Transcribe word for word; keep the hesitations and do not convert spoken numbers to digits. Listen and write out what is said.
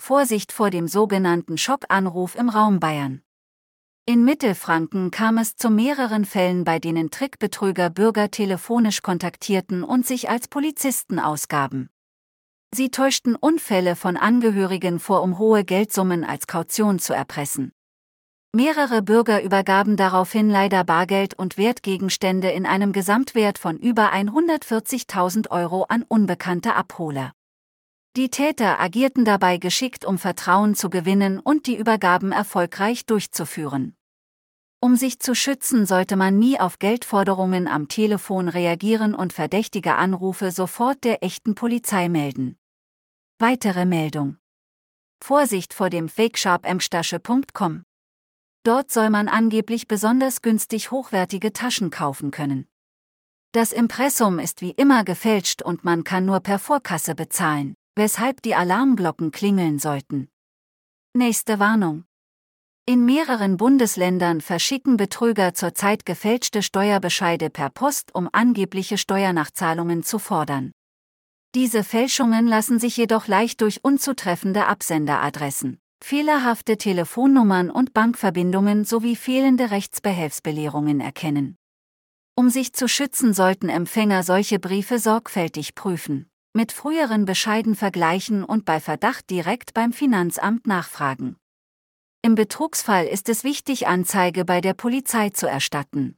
Vorsicht vor dem sogenannten Schockanruf im Raum Bayern. In Mittelfranken kam es zu mehreren Fällen, bei denen Trickbetrüger Bürger telefonisch kontaktierten und sich als Polizisten ausgaben. Sie täuschten Unfälle von Angehörigen vor, um hohe Geldsummen als Kaution zu erpressen. Mehrere Bürger übergaben daraufhin leider Bargeld und Wertgegenstände in einem Gesamtwert von über hundertvierzigtausend Euro an unbekannte Abholer. Die Täter agierten dabei geschickt, um Vertrauen zu gewinnen und die Übergaben erfolgreich durchzuführen. Um sich zu schützen, sollte man nie auf Geldforderungen am Telefon reagieren und verdächtige Anrufe sofort der echten Polizei melden. Weitere Meldung: Vorsicht vor dem Fake-Shop emstasche punkt com. Dort soll man angeblich besonders günstig hochwertige Taschen kaufen können. Das Impressum ist wie immer gefälscht und man kann nur per Vorkasse bezahlen, weshalb die Alarmglocken klingeln sollten. Nächste Warnung: In mehreren Bundesländern verschicken Betrüger zurzeit gefälschte Steuerbescheide per Post, um angebliche Steuernachzahlungen zu fordern. Diese Fälschungen lassen sich jedoch leicht durch unzutreffende Absenderadressen, fehlerhafte Telefonnummern und Bankverbindungen sowie fehlende Rechtsbehelfsbelehrungen erkennen. Um sich zu schützen, sollten Empfänger solche Briefe sorgfältig prüfen, mit früheren Bescheiden vergleichen und bei Verdacht direkt beim Finanzamt nachfragen. Im Betrugsfall ist es wichtig, Anzeige bei der Polizei zu erstatten.